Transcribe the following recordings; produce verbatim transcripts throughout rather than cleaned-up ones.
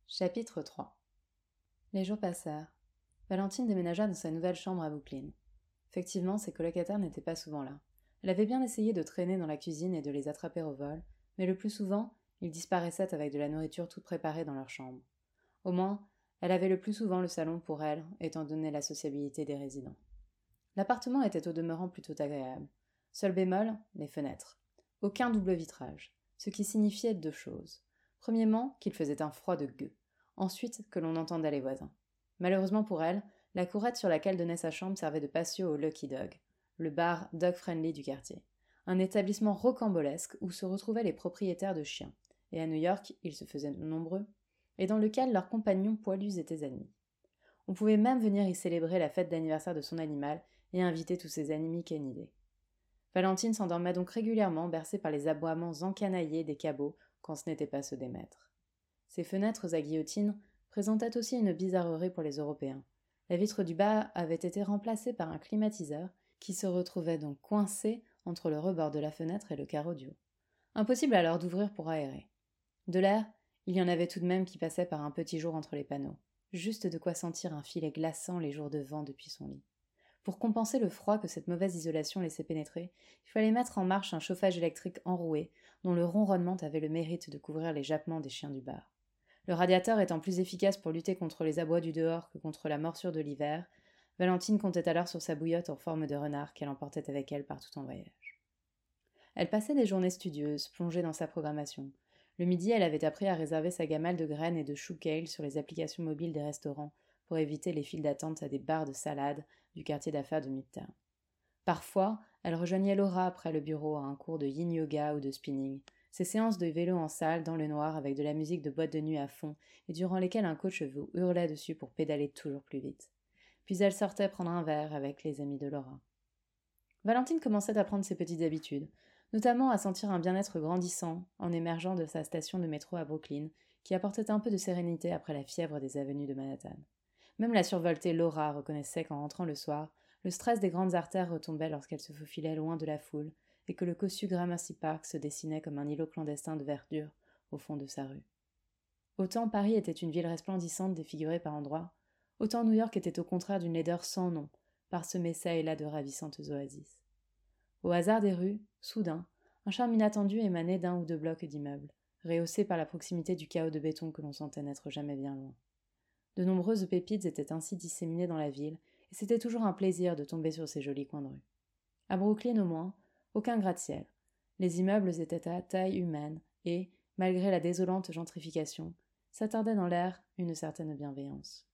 Chapitre trois. Les jours passèrent. Valentine déménagea dans sa nouvelle chambre à Brooklyn. Effectivement, ses colocataires n'étaient pas souvent là. Elle avait bien essayé de traîner dans la cuisine et de les attraper au vol, mais le plus souvent, ils disparaissaient avec de la nourriture toute préparée dans leur chambre. Au moins, elle avait le plus souvent le salon pour elle, étant donné la sociabilité des résidents. L'appartement était au demeurant plutôt agréable. Seul bémol, les fenêtres. Aucun double vitrage, ce qui signifiait deux choses. Premièrement, qu'il faisait un froid de gueux. Ensuite, que l'on entendait les voisins. Malheureusement pour elle, la courette sur laquelle donnait sa chambre servait de patio au Lucky Dog, le bar dog-friendly du quartier. Un établissement rocambolesque où se retrouvaient les propriétaires de chiens, et à New York, ils se faisaient nombreux, et dans lequel leurs compagnons poilus étaient admis. On pouvait même venir y célébrer la fête d'anniversaire de son animal et inviter tous ses amis canidés. Valentine s'endormait donc régulièrement, bercée par les aboiements encanaillés des cabots quand ce n'était pas ceux des maîtres. Ces fenêtres à guillotine présentaient aussi une bizarrerie pour les Européens. La vitre du bas avait été remplacée par un climatiseur qui se retrouvait donc coincé entre le rebord de la fenêtre et le carreau du haut. Impossible alors d'ouvrir pour aérer. De l'air, il y en avait tout de même qui passait par un petit jour entre les panneaux, juste de quoi sentir un filet glaçant les jours de vent depuis son lit. Pour compenser le froid que cette mauvaise isolation laissait pénétrer, il fallait mettre en marche un chauffage électrique enroué, dont le ronronnement avait le mérite de couvrir les jappements des chiens du bar. Le radiateur étant plus efficace pour lutter contre les abois du dehors que contre la morsure de l'hiver, Valentine comptait alors sur sa bouillotte en forme de renard qu'elle emportait avec elle partout en voyage. Elle passait des journées studieuses, plongée dans sa programmation. Le midi, elle avait appris à réserver sa gamelle de graines et de chou kale sur les applications mobiles des restaurants pour éviter les files d'attente à des bars de salade du quartier d'affaires de Midtown. Parfois, elle rejoignait Laura après le bureau à un cours de yin yoga ou de spinning, ces séances de vélo en salle dans le noir avec de la musique de boîte de nuit à fond et durant lesquelles un coach vous hurlait dessus pour pédaler toujours plus vite. Puis elle sortait prendre un verre avec les amis de Laura. Valentine commençait à prendre ses petites habitudes, notamment à sentir un bien-être grandissant en émergeant de sa station de métro à Brooklyn, qui apportait un peu de sérénité après la fièvre des avenues de Manhattan. Même la survoltée Laura reconnaissait qu'en rentrant le soir, le stress des grandes artères retombait lorsqu'elle se faufilait loin de la foule et que le cossu Gramercy Park se dessinait comme un îlot clandestin de verdure au fond de sa rue. Autant Paris était une ville resplendissante défigurée par endroits, autant New York était au contraire d'une laideur sans nom, parsemée çà et là de ravissantes oasis. Au hasard des rues, soudain, un charme inattendu émanait d'un ou deux blocs d'immeubles, rehaussés par la proximité du chaos de béton que l'on sentait n'être jamais bien loin. De nombreuses pépites étaient ainsi disséminées dans la ville, et c'était toujours un plaisir de tomber sur ces jolis coins de rue. À Brooklyn au moins, aucun gratte-ciel. Les immeubles étaient à taille humaine et, malgré la désolante gentrification, s'attardait dans l'air une certaine bienveillance.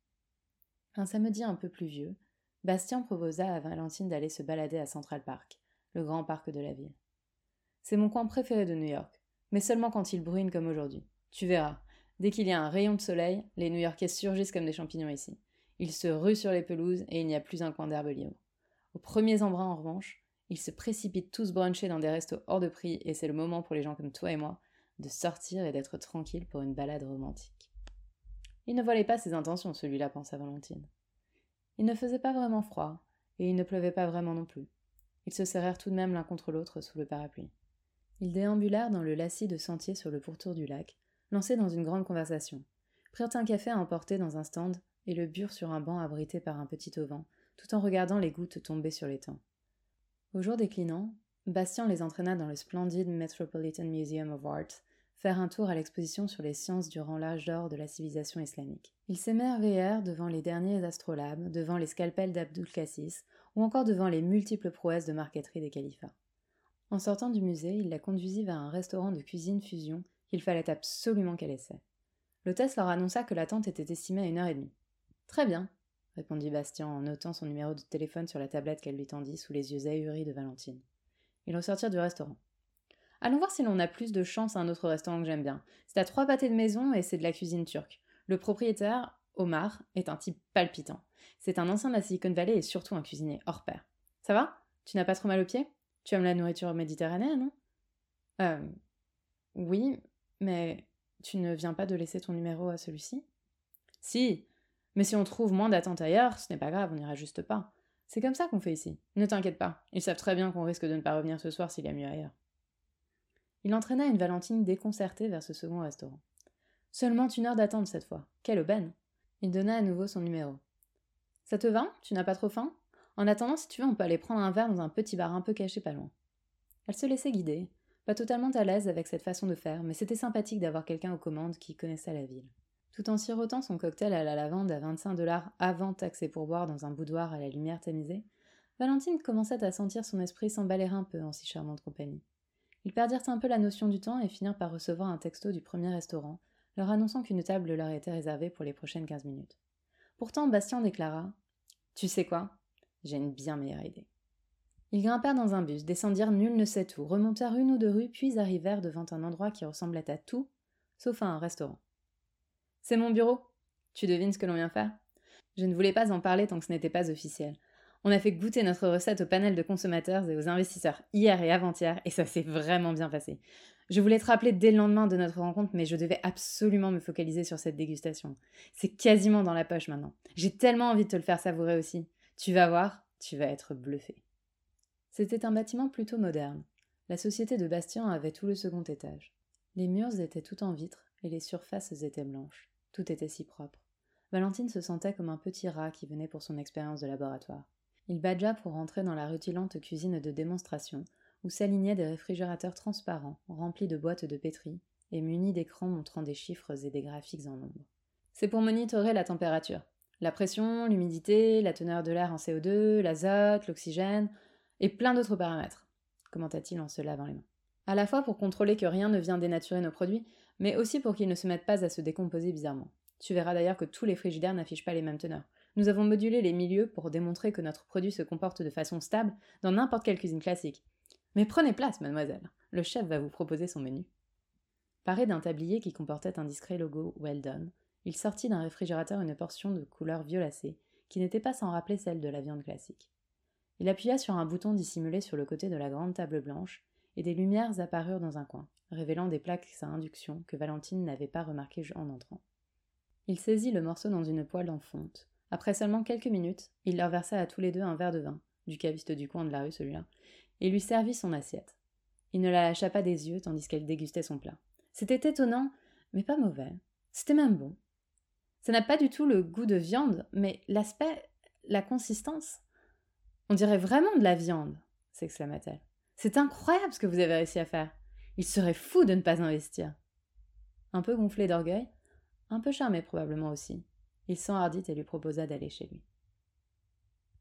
Un samedi un peu pluvieux, Bastien proposa à Valentine d'aller se balader à Central Park, le grand parc de la ville. C'est mon coin préféré de New York, mais seulement quand il bruine comme aujourd'hui. Tu verras. Dès qu'il y a un rayon de soleil, les New-Yorkais surgissent comme des champignons ici. Ils se ruent sur les pelouses et il n'y a plus un coin d'herbe libre. Aux premiers embruns, en revanche, ils se précipitent tous bruncher dans des restos hors de prix et c'est le moment pour les gens comme toi et moi de sortir et d'être tranquilles pour une balade romantique. Il ne voilait pas ses intentions, celui-là, pensa Valentine. Il ne faisait pas vraiment froid et il ne pleuvait pas vraiment non plus. Ils se serrèrent tout de même l'un contre l'autre sous le parapluie. Ils déambulèrent dans le lacis de sentiers sur le pourtour du lac, lancés dans une grande conversation, prirent un café à emporter dans un stand et le burent sur un banc abrité par un petit auvent, tout en regardant les gouttes tomber sur l'étang. Au jour déclinant, Bastien les entraîna dans le splendide Metropolitan Museum of Art, faire un tour à l'exposition sur les sciences durant l'âge d'or de la civilisation islamique. Ils s'émerveillèrent devant les derniers astrolabes, devant les scalpels d'Abdul Cassis, ou encore devant les multiples prouesses de marqueterie des califats. En sortant du musée, il la conduisit vers un restaurant de cuisine fusion qu'il fallait absolument qu'elle essaie. L'hôtesse leur annonça que l'attente était estimée à une heure et demie. « Très bien, » répondit Bastien en notant son numéro de téléphone sur la tablette qu'elle lui tendit sous les yeux ahuris de Valentine. Ils ressortirent du restaurant. « Allons voir si l'on a plus de chance à un autre restaurant que j'aime bien. C'est à trois pâtés de maison et c'est de la cuisine turque. Le propriétaire, Omar, est un type palpitant. C'est un ancien de la Silicon Valley et surtout un cuisinier hors pair. Ça va? Tu n'as pas trop mal aux pieds? Tu aimes la nourriture méditerranéenne, non? » Euh... Oui, mais tu ne viens pas de laisser ton numéro à celui-ci? Si, mais si on trouve moins d'attente ailleurs, ce n'est pas grave, on n'ira juste pas. C'est comme ça qu'on fait ici. Ne t'inquiète pas, ils savent très bien qu'on risque de ne pas revenir ce soir s'il y a mieux ailleurs. Il entraîna une Valentine déconcertée vers ce second restaurant. Seulement une heure d'attente cette fois. Quelle aubaine! Il donna à nouveau son numéro. Ça te va? Tu n'as pas trop faim? En attendant, si tu veux, on peut aller prendre un verre dans un petit bar un peu caché pas loin. Elle se laissait guider, pas totalement à l'aise avec cette façon de faire, mais c'était sympathique d'avoir quelqu'un aux commandes qui connaissait la ville. Tout en sirotant son cocktail à la lavande à vingt-cinq dollars avant taxe et pourboire dans un boudoir à la lumière tamisée, Valentine commençait à sentir son esprit s'emballer un peu en si charmante compagnie. Ils perdirent un peu la notion du temps et finirent par recevoir un texto du premier restaurant, leur annonçant qu'une table leur était réservée pour les prochaines quinze minutes. Pourtant, Bastien déclara « Tu sais quoi? J'ai une bien meilleure idée. » Ils grimpèrent dans un bus, descendirent nul ne sait où, remontèrent une ou deux rues, puis arrivèrent devant un endroit qui ressemblait à tout, sauf à un restaurant. « C'est mon bureau. Tu devines ce que l'on vient faire? Je ne voulais pas en parler tant que ce n'était pas officiel. On a fait goûter notre recette au panel de consommateurs et aux investisseurs hier et avant-hier, et ça s'est vraiment bien passé. Je voulais te rappeler dès le lendemain de notre rencontre, mais je devais absolument me focaliser sur cette dégustation. C'est quasiment dans la poche maintenant. J'ai tellement envie de te le faire savourer aussi. Tu vas voir, tu vas être bluffé. » C'était un bâtiment plutôt moderne. La société de Bastien avait tout le second étage. Les murs étaient tout en vitre et les surfaces étaient blanches. Tout était si propre. Valentine se sentait comme un petit rat qui venait pour son expérience de laboratoire. Il badgea pour entrer dans la rutilante cuisine de démonstration, où s'alignaient des réfrigérateurs transparents, remplis de boîtes de pétri, et munis d'écrans montrant des chiffres et des graphiques en ombre. C'est pour monitorer la température, la pression, l'humidité, la teneur de l'air en C O deux, l'azote, l'oxygène, et plein d'autres paramètres, commenta-t-il en se lavant les mains. À la fois pour contrôler que rien ne vient dénaturer nos produits, mais aussi pour qu'ils ne se mettent pas à se décomposer bizarrement. Tu verras d'ailleurs que tous les frigidaires n'affichent pas les mêmes teneurs. Nous avons modulé les milieux pour démontrer que notre produit se comporte de façon stable dans n'importe quelle cuisine classique. Mais prenez place, mademoiselle, le chef va vous proposer son menu. Paré d'un tablier qui comportait un discret logo Well Done, il sortit d'un réfrigérateur une portion de couleur violacée, qui n'était pas sans rappeler celle de la viande classique. Il appuya sur un bouton dissimulé sur le côté de la grande table blanche, et des lumières apparurent dans un coin, révélant des plaques à induction que Valentine n'avait pas remarquées en entrant. Il saisit le morceau dans une poêle en fonte. Après seulement quelques minutes, il leur versa à tous les deux un verre de vin, du caviste du coin de la rue celui-là, et lui servit son assiette. Il ne la lâcha pas des yeux tandis qu'elle dégustait son plat. C'était étonnant, mais pas mauvais. C'était même bon. Ça n'a pas du tout le goût de viande, mais l'aspect, la consistance... On dirait vraiment de la viande, s'exclama-t-elle. C'est incroyable ce que vous avez réussi à faire. Il serait fou de ne pas investir. Un peu gonflé d'orgueil, un peu charmé probablement aussi, il s'enhardit et lui proposa d'aller chez lui.